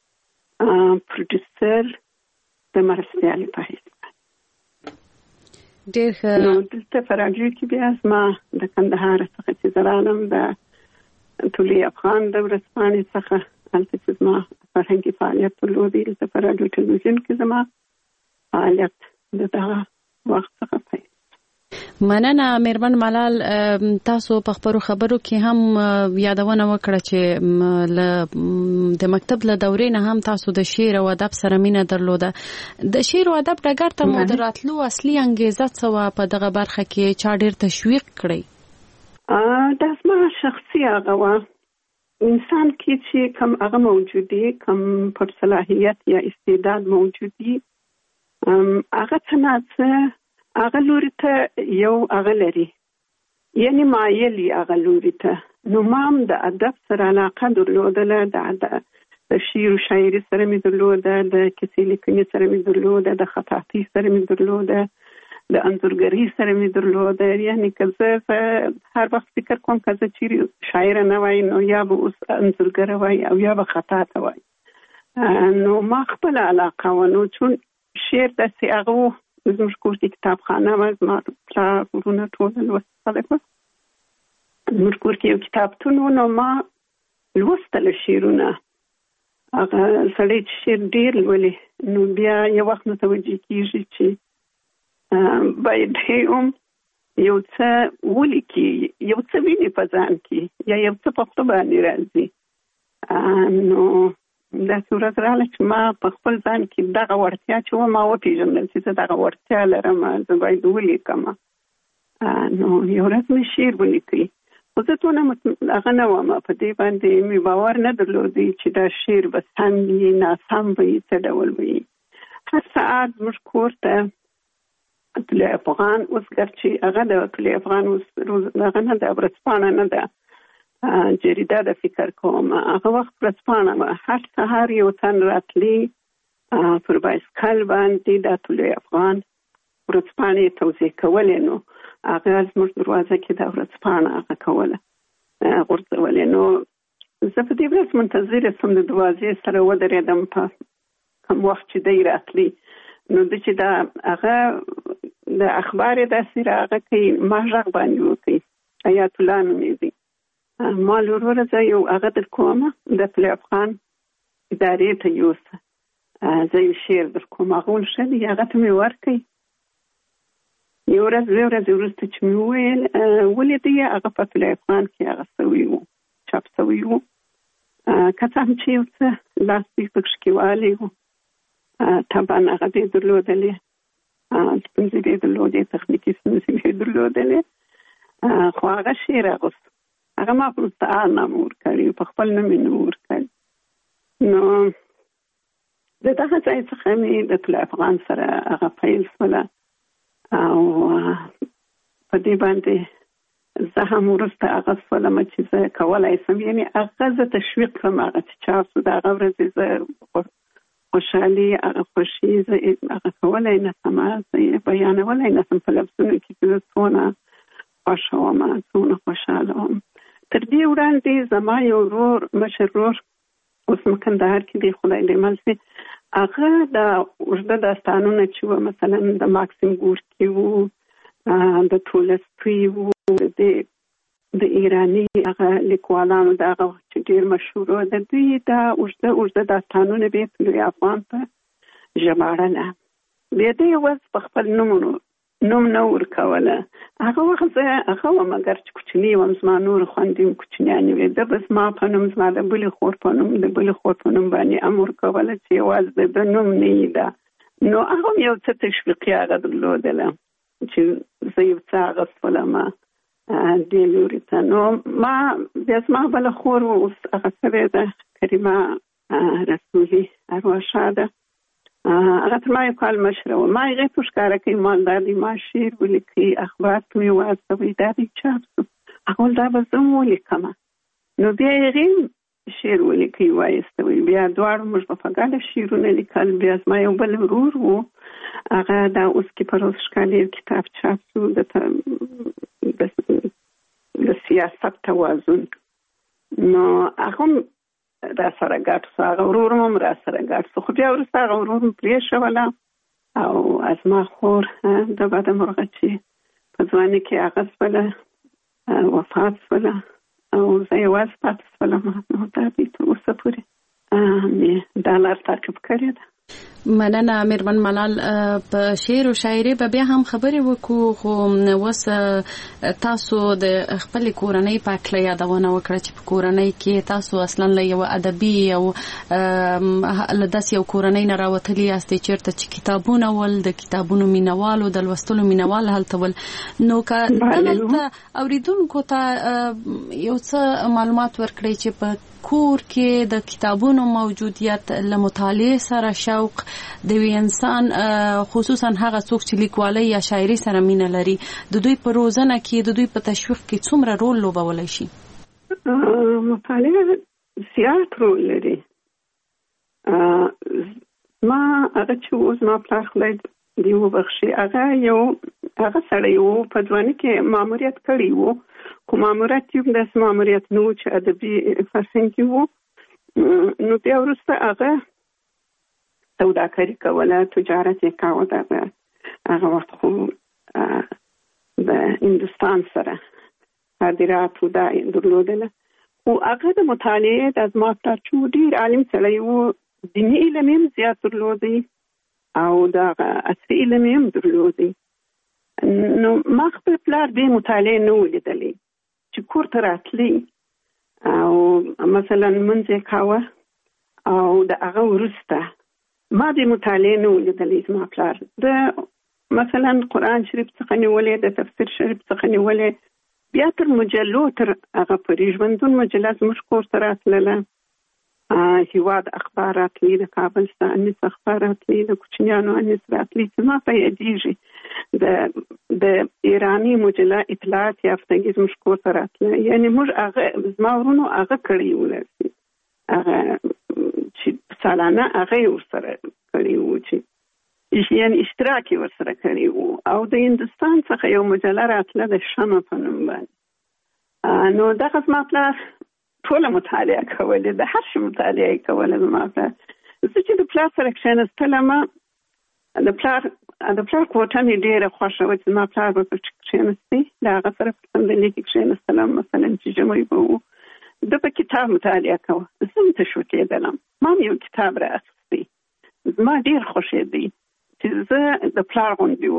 [SPEAKER 8] پروډیوسر د مرستیالې په حیث.
[SPEAKER 7] ډېر ښه.
[SPEAKER 8] نو دلته په راډیو کې بیا زما د کندهار څخه چې زه رالم، د طلوع افغان د ورځپاڼې څخه هلته چې زما فرهنګي فعالیت درلودی، دلته په راډیو ټلویزیون کې زما فعالیت د دغه وخت څخه پیل.
[SPEAKER 7] مننه مهربان ملال. تاسو په خبرو خبرو کې هم یادونه وکړه چې د مکتب له دورې نه هم تاسو د شعر او ادب سره مینه درلوده. د شعر او ادب ډګر ته مو د راتلو اصلي انګیزه څه وه؟ په دغه برخه کې چا ډېر تشویق کړی؟
[SPEAKER 8] دا زما شخصي هغه وه، انسان کې چې کم هغه موجودي، کم پر صلاحیت یا استعداد موجودي، هغه څه نه څه هغه لوري ته یو هغه لري، یعنی مایل یې هغه لوري ته. نو ما هم د ادب سره علاقه درلودله، د د شعر و شاعري سره مې درلوده، د کیسې لیکنې سره مې درلوده، د خطاطۍ سره مې درلوده، د انځورګرۍ سره مې درلوده. یعنی که زه هر وخت فکر کوم که زه چیرې شاعره نه وای نو یا به اوس انځورګره وای او یا به خطاطه وای. نو ما خپله علاقه و، نو چون شعر داسې هغه و، زموږ کور کې کتابخانه وه، زما پلار ورونه ټول لوستي خلک وه، زموږ کور کې یو کتابتون و، نو ما لوستله شعرونه. هغه سړی چې شعر ډېر لولي نو بیا یو وخت متوجه کېږي چې باید هم یو څه ولیکي، یو څه ویني په ځان کې، یا یو څه په خپل باندې راځي. نو داسې ورځ راغله چې ما په خپل ځان کې دغه وړتیا چې وه ما وپېژندل چې زه دغه وړتیا لرم، زه باید ولیکم. نو یو ورځ مې شعر ولیکئ، خو زه دونه هغه نه وم، په دې باندې مې باور نه درلودی چې دا شعر به سم وي ناسم به وي څه ډول وي. هر ساعت زموږ کور ته طلوع افغان، اوس ګرچې هغه د طلوع افغان اوس هغه نه ده، ورځپاڼه نه ده، جریده ده فکر کوم، هغه وخت ورځپاڼه وه. هر سهار یو تن راتلی پر بایسکل باندې د طلوع افغان ورځپاڼې توزیع کولې، نو هغه زموږ دروازه کې د ورځپاڼه هغه کوله غورځولې. نو زه په دې ورځ منتظره سوم، د دروازې سره ودرېدم په کوم وخت چې دی راتلی. نو د چې دا هغه د اخبار داسې راغه کوي، ما غږ باندې وکړي حیات الله نومېږي، ما لور ورځه یو هغه در کومه د طلوع افغان ادارې ته یوسه، زه یو شعر در کوم. هغه ویل ښه دی، هغه ته مې ورکړئ. یو ورځ دوې ورځې وروسته چې مې وویل ولیدی، هغه په طلوع افغان کې هغه سوي وو، چاپ سوي وو، که څه هم چې یو څه لاسلیک پکښې کې والی وو، طبعا هغه دې درلودلې، ستونزې دې درلودې، تخنیکي ستونزې دې درلودلې، خو هغه شعر اغوست. هغه ما په مستعار نامه ورکړی، په خپل نوم یې نه ورکړی. نو د دغه ځای څخه مې د طلوع افغان سره هغه پیل شوله، او په دې باندې زه هم وروسته هغه شولم چې زه کولی شم، یعنې هغه زه تشویق کړم، هغه چې چاپ شو د هغه ورځې زه خوشحالي، هغه خوښي زه هغه کولی نه شم، زه یې بیانولی نه شم په لفظونو کې چې زه څونه خوښه وم، څونه خوشحاله وم. تر دې وړاندې زما یو ورور، مشر ورور، اوس مکندهار کې دی، خدای دې مل شي، هغه د اوږده داستانونه چې وه، مثلا د ماکسیم ګورکي وو، د تولستوی وو، د ایراني هغه لیکوالانو د هغه وخت چې ډېر مشهور وو، د دوی دا اوږده اوږده داستانونه به یې طلوع افغان ته ژباړله. بیا دې یوازې په خپل نومونو نوم نه ورکوله. هغه وخت زه هغه وم، اګر چې کوچنۍ وم، زما نور خویندې هم کوچنیانې وې، ده به زما په نوم، زما د بلې خور په نوم، د بلې خور په نوم باندې هم ورکوله چې یوازې د ده نوم نه وي ده. نو هغه هم یو څه تشویقي هغه درلودله چې زه یو څه اغوستلم دې لوري ته. نو ما بیا زما بله خور و، اوس هغه شوې ده، کریمه رسولي، ارواح ښاده، هغه تر ما یو کال مشره وه. ما هغې ته ښکاره کوي، ما دا دی ما شعر ولیکئ، اخبار ته مې واستوئ، دا دی چاپ شو. هغه ویل دا به زه هم ولیکمه. نو بیا هغې شعر ولیکئ وایستوئ، بیا دواړو موږ به په ګډه شعرونه لیکل. بیا زما یو بل ورور و، هغه دا اوس کې په روز ښکالي کتاب چاپ شو، د سیاست توازن. نو هغه هم را سره ګډ شو، هغه ورور هم را سره ګډ شو، خو بیا وروسته هغه ورور هم پرېښوله، او زما خور د بده مرغه چې په ځوانۍ کې هغه شوله، وفات شوله، او زه یوازې پاتې شولم. نو دا دی تر اوسه پورې مې دا لار تعقیب کړې ده.
[SPEAKER 7] مننه میرمن ملال. په شعر او شاعري به بیا هم خبرې وکړو، خو اوس تاسو د خپل کورنۍ په اړه یادونه وکړه چې په کورنۍ کې تاسو اصلا له یو ادبي او له داس یو کورنۍ نه راوتلی یاستئ چیرته چې کتابونه ول د کتابونو مینوالو د لوستلو مینوال هلته ول. نو که دلته اوریدونکو ته یو څه معلومات ورکړئ چې په کور کې د کتابونو موجودیت له مطالعه سره شوق د وی انسان خصوصا هغه څوک چې لیکوالۍ یا شاعري سره مینه لري د دوی په روزنه کې د دوی په تشویق کې څومره رول لوبولی شي؟
[SPEAKER 8] مطالعه زیات رول لري. ما هغه چې اوس ما پلار خدای دی وبخښي هغه یو هغه سړی و په ځواني کې ماموریت کړی و، خو ماموریت یو داسې ماموریت نه و چې ادبي فرهنګي و. نو بیا وروسته هغه سوداګري کوله، تجارت یې کاوه. دغه هغه وخت خو د هندوستان سره صادرات دا درلودله. خو هغه د مطالعې د زما پلار چې ډېر عالم سړی و، دیني علم یې زیات درلودی او دغه عصري علم یې درلودی. نو ما خپل پلار دې مطالعه نه ولیدلې چې کور ته راتلی او مثلا منځ یې کاوه او د هغه وروسته ما دې مطالعه نه ولیدلې. زما پلار د مثلا قرآن شریف څخه نیولې، د تفسیر شریف څخه نیولې، بیا تر مجلو تر هغه پورې ژوندون مجله زموږ کور ته راتلله. هیواد اخبار راتلی، د کابل څخه انیس اخبار راتلی، د کوچنیانو انیس راتلی چې ما په یادېږي. د د ایرانی مجله اطلاعات یافتګي زموږ کور ته راتله. یعنې موږ هغه زما ورونو هغه کړی و، هغه چې سالانه هغه یې ورسره کړی و، چې یعنې اشتراک یې ورسره کړی و. او د هندوستان څخه یو مجله راتله د شمع په نوم باندې. نو دغه زما پلار ټوله مطالعه کولې، د هر شي مطالعه یې کوله. زما پلار زه چې د پلار سره کښېنستلم، د پلار د پلار کوټه مې ډېره خوښه وه چې زما پلار به پکې کښېنستی، د هغه سره په صندلۍ کې کښېنستلم. مثلا چې ژمی به و، ده به کتاب مطالعه کوه، زه هم تشویقېدلم. ما هم یو کتاب را اخیستی، زما ډېر خوښېدی چې زه د پلار غوندې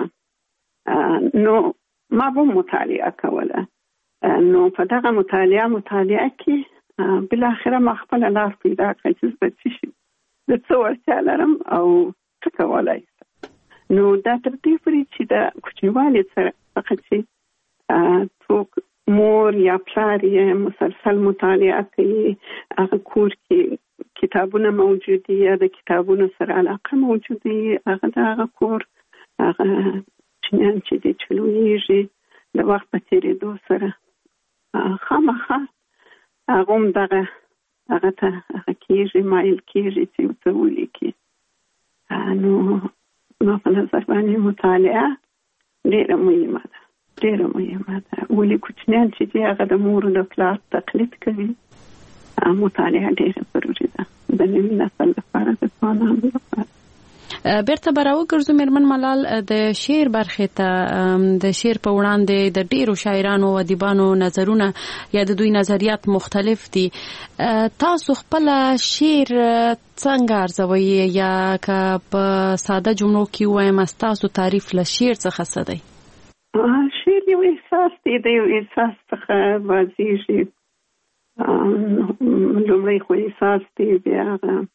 [SPEAKER 8] واوسم. نو ما به مطالعه کوله. نو په دغه مطالعه مطالعه کې بالاخره ما خپله لار پیدا کړه چې زه څه شي د څه وړتیا لرم او څه کولی شم. نو دا تر دې پورې چې د کوچنیوالي څخه چې څوک مور یا پلار یې مسلسل مطالعه کوي، هغه کور کې کتابونه موجود دي یا د کتابونو سره علاقه موجود دي، هغه د هغه کور هغه چنیان چې دي چې لویږي د وخت په تېرېدو سره خامخا هغه هم دغه هغه ته هغه کېږي، مایل کېږي چې یو څه ولیکي. نو ما په نظر باندې مطالعه ډېره مهمه ده، ډېره مهمه ده. ولې کوچنیان چې دي هغه د مور د پلار تقلید کوي. مطالعه ډېره ضروري ده د نوي نسل لپاره، د ځوانانو لپاره.
[SPEAKER 7] بیرته به راوګرځو میرمن ملال د شعر برخې ته. د شعر په وړاندې د ډیرو شاعرانو او ادیبانو نظرونه یا د دوی نظریات مختلف دي. تاسو خپل شعر څنګه ارزوئ یا که په ساده جملو کې ووایم تاسو تعریف له شعر څخه څه دی؟
[SPEAKER 8] شعر یو احساس دی، د یو احساس څخه بازیږي. لومړی خو احساس دی، بیا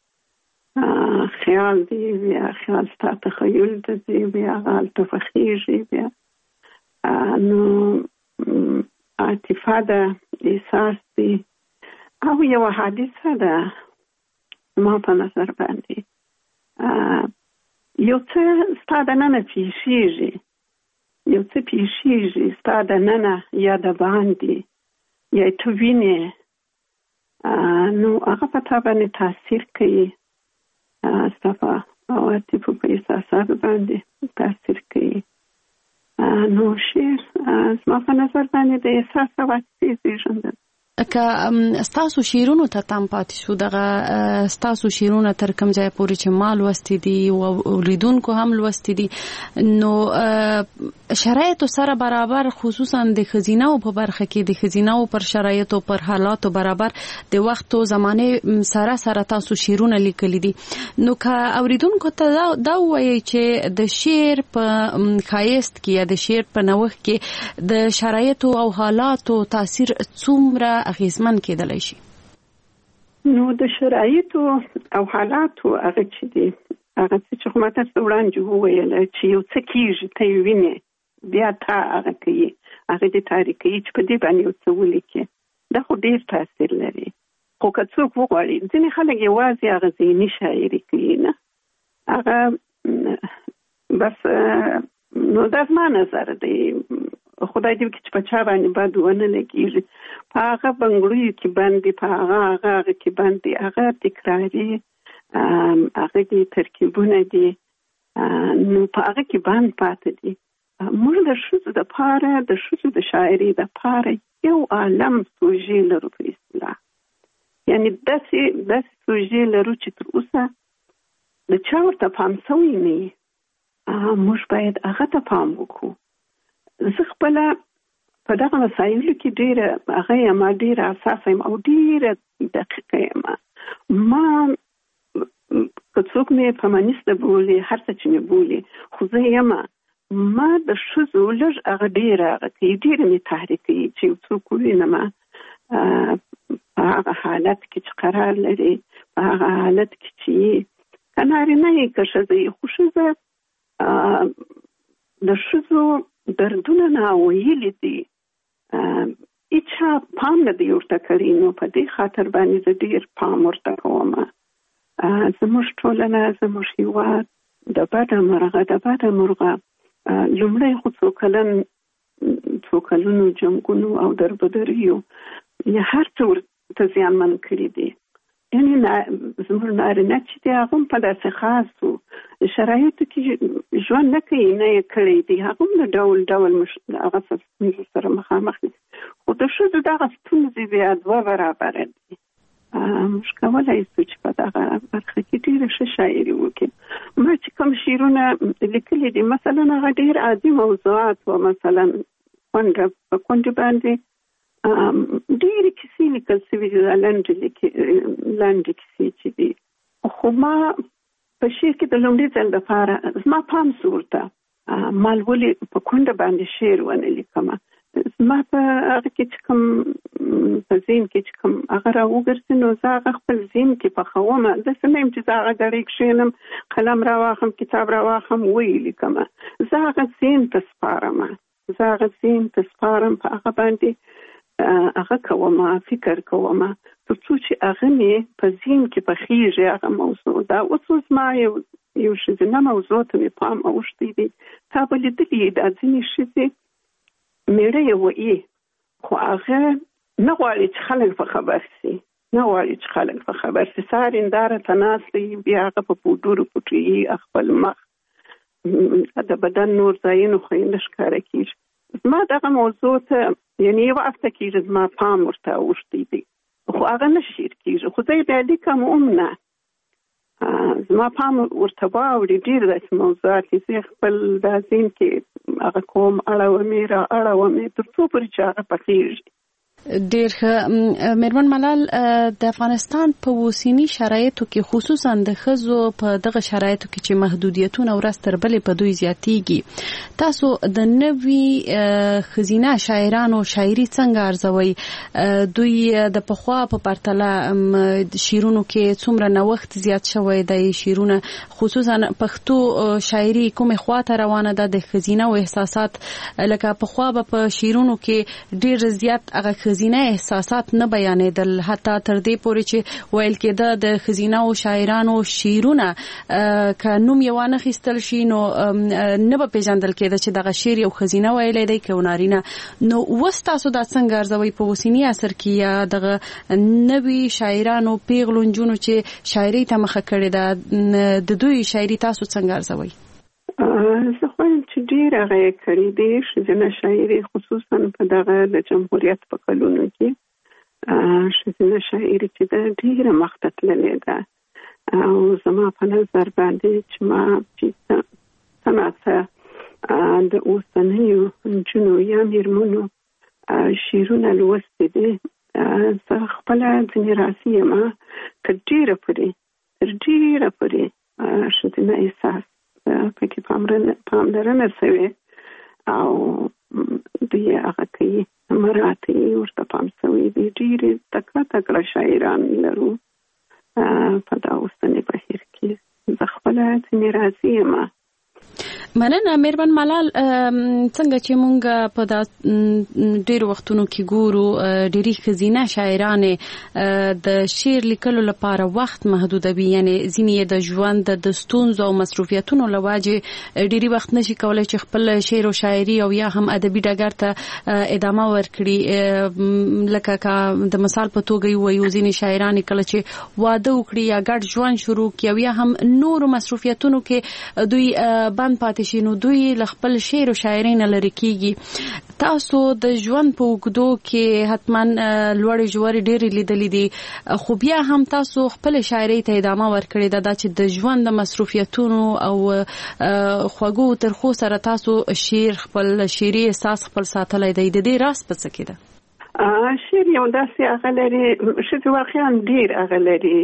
[SPEAKER 8] خیال دی، بیا خیال ستا تخیل ته دی، بیا هغه هلته فخیږي، بیا نو عاطفه ده، احساس دی او یوه حادثه ده. ما په نظر باندې یو څه ستا د ننه پیښیږي، یو څه پیښیږي ستا د ننه یا د باندې یا ته وینې، نو هغه په تا باندې تاثیر کوي، ستا په عواطفو په احساساتو باندې تاثیر کوي. نو شعر زما په نظر باندې د احساس او عاطفې زېږنده.
[SPEAKER 7] که ستاسو شیرونو ته تام پاتې شو دغه ستاسو شیرونه تر کوم ځای پورې چې مال وستې دي او لیدونکو هم لوستې دي نو شرایطو سره برابر خصوصا د خزینه او په برخه کې د خزینه او پر شرایطو پر حالاتو برابر د وخت او زمانه سره سره تاسو شیرونه لیکلي دي نو که اوریدونکو ته دا وایي چې د شعر په خایست کې یا د شعر په نوښت کې د شرایطو او حالاتو تاثیر څومره اغیزمن کېدلی شي
[SPEAKER 8] نو د شرایطو او حالاتو هغه چې دي هغه چې خو ماته وړاندې وویل چې یو څه کېږي ته یې وینې بیا تا هغه کوي هغه دې تاریخي چې په دې باندې یو څه ولیکي دا خو ډېر تاثیر لري خو که څوک وغواړي ځینې خلک یوازې هغه ذهني شاعري کوي نه هغه بس نو دا زما نظر دی خدای دې وکړي چې په چا باندې بد ونه لګېږي په هغه بنګړیو کې باندې په هغه هغه هغه کې باندې هغه تکراري هغه دې ترکیبونه دي نو په هغه کې باندې پاتې دي موږ د ښځو دپاره د ښځو د شاعري دپاره یو عالم سوژې لرو په اصطلاح یعنې داسې داسې سوژې لرو چې تر اوسه د چا ورته پام سوی نه وي موږ باید هغه ته پام وکړو زه خپله په دغه مسایلو کې ډېره هغه یم ډېره حساسه یم او ډېره دقیقه یم ما که څوک مې فمانیسته بولي هر څه چې مې بولي خو زه یم ما د ښځو لږ هغه ډېره هغه کوي ډېره مې تحریک کوي چې یو څوک ووینم په هغه حالت کې چې قرار لري په هغه حالت کې چې که نارینه یې که ښځه یې خو ښځه د ښځو دردونه ناویلي دي هیچا پام نه دی ورته کړی نو په دې خاطر باندې زه ډېر پام ورته کوم زموږ ټولنه زموږ هېواد د بده مرغه د بده مرغه لومړی خو څو کلن څو کلونو جنګونو او دربدریو یا هر څه ورته زیانمن کړي دي یعنې زموږ نارینه چې دی هغه هم په داسې خاصو شرایطو کې ژوند نه کوي نه یې کړی دی هغه هم د ډول ډول هغه ستونزو سره مخامخ دي خو د ښځو دغه ستونزې بیا دوه برابره دي موږ کولی شو چې په دغه برخه کې ډېره ښه شاعري وکړو ما چې کوم شعرونه لیکلي دي مثلا هغه ډېر عادي موضوعات وه مثلا کونډه په کونډې باندې ډېرې کیسې لیکل شوي دي دا لنډې کیسې چې دي خو ما په شعر کې د لومړي ځل دپاره زما پام سو ورته ما ولې په کونډه باندې شعر ونه لیکمه زما په هغه کې چې کوم په ذهن کې چې کوم هغه راوګرځي نو زه هغه خپل ذهن کې پخوم داسې نه یم چې زه هغه ګړۍ کښېنم قلم راواخلم کتاب راواخلم ویې لیکمه زه هغه ذهن ته سپارم زه هغه ذهن ته سپارم په هغه باندې هغه کوم فکر کوم تر څو چې هغه مې په ذهن کې پخېږي هغه موضوع دا اوس اوس ما یو یو ښځینه موضوع ته مې پام اوښتی دی تا به لیدلي دا ځینې ښځې مېړه یې وایي خو هغه نه غواړي چې خلک په خبر سي نه غواړي چې خلک په خبر سي سهار هنداره ته ناست دی بیا هغه په پوډرو پټوي خپل مخ د بدن نور ځایونو خو یې نه ښکاره کېږي زما دغه موضوع ته یعنې یو هفته کېږي زما پام ورته اوښتی دی خو هغه نه شعر کېږي خو زه یې بیا لیکم هم نه زما پام ورته واوړي ډېر داسې موضوعات دي زه خپل دا ذهن کې هغه کوم اړوم یې را اړوم یې تر څو پورې چې هغه پخېږي
[SPEAKER 7] ډېر ښه میرمن ملال د افغانستان په اوسني شرایطو کې خصوصا د ښځو په دغه شرایطو کې چې محدودیتونه ورځ تر بلې په دوی زیاتېږي تاسو د نوي ښځینه شاعرانو شاعري څنګه ارزوئ دوی د پخوا په پرتله شعرونو کې څومره نوښت زیات شوی دی شعرونه خصوصا پښتو شاعري کومې خواته روانه ده د ښځینه احساسات لکه پخوا به په شعرونو کې ډېر زیات هغه ښځینه احساسات نه بیانېدل حتی تر دې پورې چې ویل کېده د ښځینه او شاعرانو شعرونه که نوم یې وانه خیستل شي نو نه به پیژندل کېده چې دغه شعر یو ښځینه ویلی دی که نارینه نو اوس تاسو دا څنګه ارزوئ په اوسني عصر کې یا دغه نوي شاعرانو پیغلو نجونو چې شاعرۍ ته مخه کړې ده د دوی شاعري تاسو څنګه ارزوئ
[SPEAKER 8] زه خوایم چې ډېر هغه یې کړي دي ښځینه شاعري خصوصا په دغه د جمهوریت په کلونو کې ښځینه شاعري چې ده ډېره مخته تللې ده او زما په نظر باندې چې ما چې څه ناڅه د اوسنیو نجونو یا مېرمنو شعرونه لوستي دي، زه خپله ځینې راضي یم تر ډېره پورې تر ډېره پورې ښځینه احساس پکې پاملرنه شوې او دوی هغه کوي مراتې ورته پام شوی دي. ډېرې تکړه تکړه شاعران لرو په دا اوسني بهیر کې. زه خپله ځینې راضي یم.
[SPEAKER 7] مننه مېرمن ملال. څنګه چې مونږ په دا ډېر وختونو کې ګورو ډېری ښځینه شاعرانې د شعر لیکلو لپاره وخت محدودوي، یعنی ځینې د ژوند د ستونزو او مصروفیتونو له وجې ډېری وخت نشي کولای چې خپل شعر او شاعري او یا هم ادبي ډګر ته ادامه ورکړي. لکه د مثال په توګه وایو ځینې شاعران کله چې واده وکړي یا ګډ ژوند شروع کړي او یا هم نورو مصروفیتونو کې دوی بند پاتې شي، نو دوی له خپل شعر او شاعري نه لرې کیږي. تاسو د ژوند په اوږدو کې حتما لوړې ژورې ډېرې لیدلې دي، خو بیا هم تاسو خپل شاعري ته ادامه ورکړې ده. دا چې د ژوند د مصروفیتونو او خوږو ترخو سره تاسو شعر خپل شعري احساس خپل ساتلی دی، د دې راز په څه کې ده؟
[SPEAKER 8] شعر یو داسې هغه لري، ښځې واقعا ډېر هغه لري.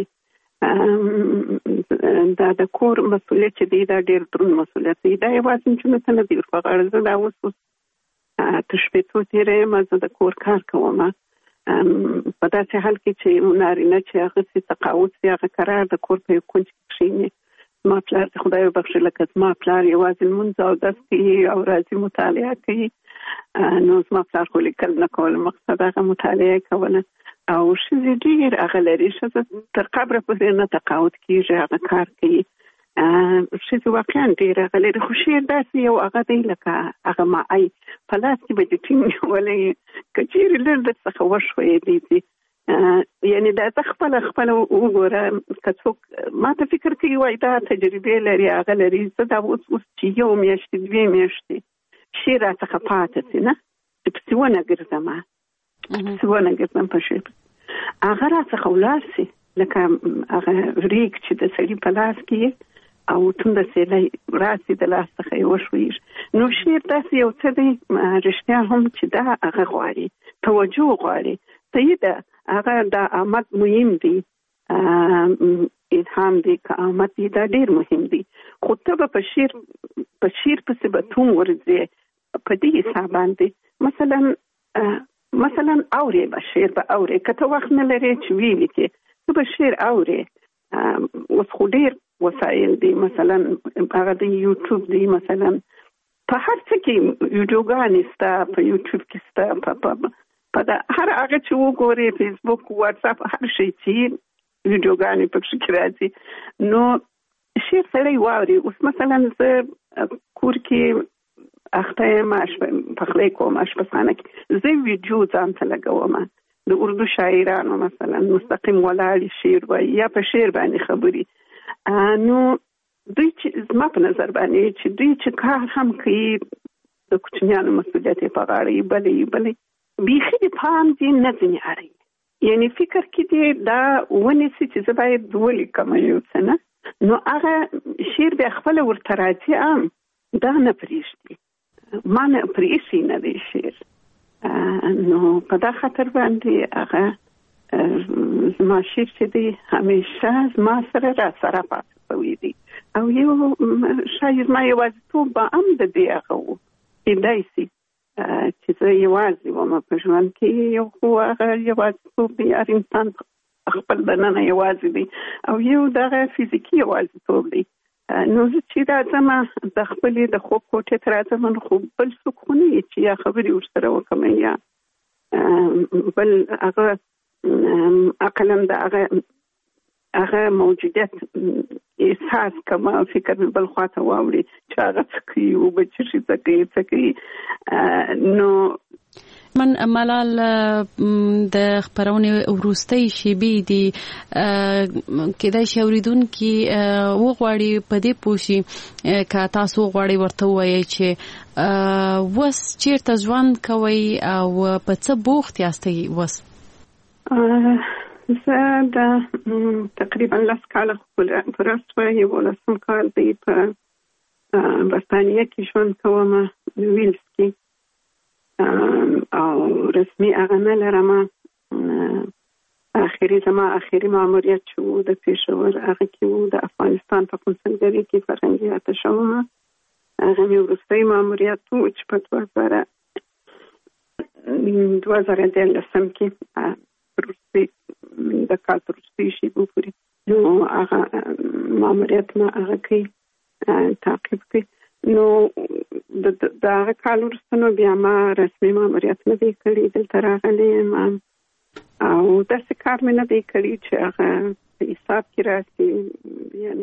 [SPEAKER 8] دا د کور مسؤلیت چې دی دا ډېر دروند مسؤلیت دی. دا یوازې نجونو ته نه دی ور په غاړه. زه دا اوس تر شپېتو تېره یم، زه د کور کار کوم. په داسې حال کې چې نارینه چې هغسې تقاعد وي هغه قرار د کور په یو کونج کې کښېني. زما پلار د خدای وبخښي لکه زما پلار یوازې لمونځ اودس کوي او راځي مطالعه کوي، نو زما پلار خو لیکل نه کول، مقصد هغه مطالعه کوله. او ښځې ډېر هغه لري، ښځه تر قبره پورې نه تقاعد کېږي، هغه کار کوي. ښځې واقعا ډېر هغه لري. خو شعر داسې یو هغه دی لکه هغه معی په لاس کې به دې ټینګ نیولی، که چېرې لږ درڅخه وښویېدی دي، یعنې دا ته خپله خپله وګوره. که څوک ما ته فکر کوي وایي دا تجربې لري هغه لري، زه دا اوس اوس چې یو میاشتې دوې میاشتې شعر راڅخه پاتې شي نه چې پسې ونه ګرځم پسې ونه ګرځم په شعر هغه راڅخه ولاړ شي، لکه هغه ریګ چې د سړي په لاس کې او تونده سیلی راسي د لاس څخه یې وښویږي. نو شعر داسې یو څه دی رښتیا هم چې دا هغه غواړي توجه غواړي. صحیح ده، هغه دا آمد مهم دی، الهام دی که آمد دی دا ډېر مهم دی. خو ته به په شعر په شعر پسې به توم ورځې په دې حساب باندې. مثلا مثلا اورې به شعر به اورې، که ته وخت نه لرې چې ویلې کې ته به شعر اورې. اوس خو ډېر وسایل دی، مثلا هغه د یوټیوب دی، مثلا په هر څه کې ویډیوګانې شته، په یوټیوب کې شته، په هر هغه چې وګورې فیسبوک واتساپ هر شی چې ویډیوګانې پکې کې راځي. نو شعر سړی واوري. اوس مثلا زه کور کې اخته یم پخلی کوم اشپزخانه کې، زه ویډیو ځان ته لګوم د اردو شاعرانو، مثلا مستقیم ولاړې شعر وایي یا په شعر باندې خبري. نو دوی چې زما په نظر باندې چې دوی چې کار هم کوي د کوچنیانو مسؤلیت یې په غاړه یې بلې یې بلې بیخي د پام دې نه ځینې اړوي، یعنې فکر کې دې دا ونیسي چې زه باید ولیکم یو څه نه، نو هغه شعر بیا خپله ورته راځي عام دا نه پرېږدي، ما نه پرېښي نه دی شعر. نو په دا خاطر باندې هغه زما شعر چې دی همیشه زما سره را سره پاتې شوی دی. او یو شاید ما یوازیتوب به هم د دې هغه و کېدای شي چې زه یوازې وم په ژوند کې، یو خو هغه یوازیتوب دی، هر انسان خپل دننه یوازې دی، او یو دغه فزیکي یوازیتوب دی. نو زه چې راځم د خپلې د خوب کوټې ته راځم، نو خو بل څوک خو نه یې چې یا خبرې ورسره وکړم یا بل هغه عقلا د هغه هغه موجودیت احساس کوم، فکر مې بل خواته واوړي چې هغه څه کوي او به چېرې څه کوي څه کوي. نو
[SPEAKER 7] من ملال د خپرونې وروستۍ شیبې دي، کېدای شي اورېدونکي وغواړي په دې پوه شي که تاسو وغواړئ ورته ووایئ چې اوس چېرته ژوند کوئ او په څه بوخت یاستئ اوس؟
[SPEAKER 8] زه د تقریبا لس کاله پوره شوه، یولسم کال دی په برطانیه کې ژوند کوم، ویلز کې، او رسمي هغه نه لرم. اخري زما اخري ماموریت چې و د پېښور هغه کې و، د افغانستان په قونسلګرۍ کې فرهنګي اتشه وم. هغه مې وروستی ماموریت و چې په دوه زره دوه زره دیارلسم کې وروستي د کال په وروستیو شېبو پورې نو هغه ماموریت ما هغه کوي تعقیب کوي. نو د هغه کال وروسته نو بیا ما رسمي ماموریت نه دی کړی، دلته راغلی یم او داسې کار مې نه دی کړی چې هغه په حساب کې راسي.